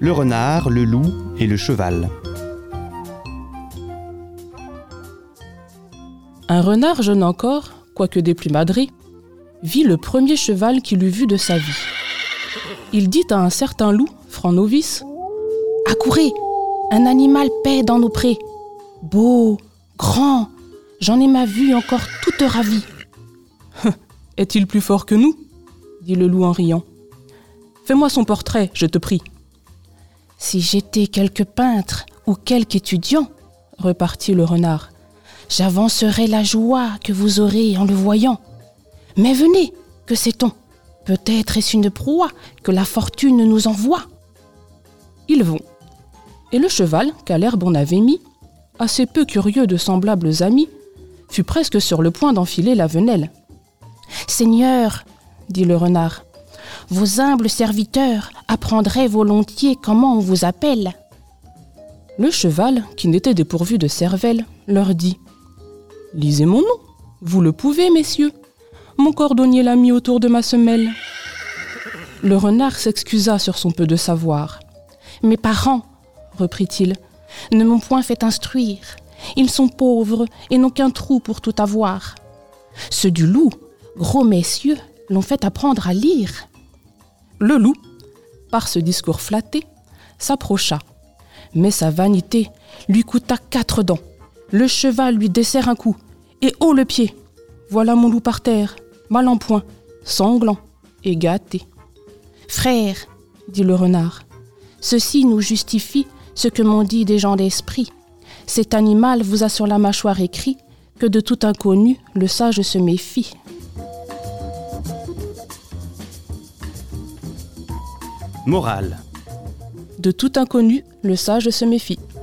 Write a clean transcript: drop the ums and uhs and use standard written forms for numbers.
le renard, le loup et le cheval. Un renard jeune encore, quoique déplumadré, vit le premier cheval qu'il eût vu de sa vie. Il dit à un certain loup, franc novice, « Accourez, un animal paît dans nos prés. Beau, grand, j'en ai ma vue encore toute ravie. » « Est-il plus fort que nous ?» dit le loup en riant. « Fais-moi son portrait, je te prie. »« Si j'étais quelque peintre ou quelque étudiant, repartit le renard, j'avancerais la joie que vous aurez en le voyant. Mais venez, que sait-on? Peut-être est-ce une proie que la fortune nous envoie. » Ils vont. Et le cheval, qu'à l'herbe on avait mis, assez peu curieux de semblables amis, fut presque sur le point d'enfiler la venelle. « Seigneur, dit le renard, vos humbles serviteurs apprendraient volontiers comment on vous appelle. » Le cheval, qui n'était dépourvu de cervelle, leur dit « Lisez mon nom, vous le pouvez, messieurs. Mon cordonnier l'a mis autour de ma semelle. » Le renard s'excusa sur son peu de savoir. « Mes parents, reprit-il, ne m'ont point fait instruire. Ils sont pauvres et n'ont qu'un trou pour tout avoir. Ceux du loup, gros messieurs, l'ont fait apprendre à lire. » Le loup, par ce discours flatté, s'approcha. Mais sa vanité lui coûta 4 dents. Le cheval lui desserre un coup, et haut le pied. Voilà mon loup par terre, mal en point, sanglant et gâté. « Frère, dit le renard, ceci nous justifie ce que m'ont dit des gens d'esprit. Cet animal vous a sur la mâchoire écrit que de tout inconnu, le sage se méfie. » Morale. De tout inconnu, le sage se méfie.